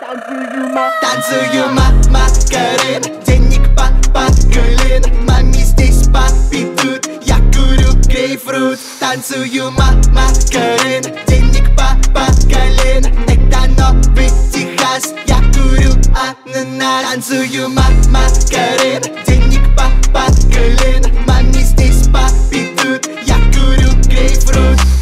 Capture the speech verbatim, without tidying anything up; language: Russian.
Танцую, Макарена, денег по по колено. Маме здесь папе тут, я курю грейпфрут. Танцую, Макарена, денег по по колено. Это новый Техас, я курю ананас. Танцую, Макарена, денег по по колено. Маме здесь папе тут, я курю грейпфрут.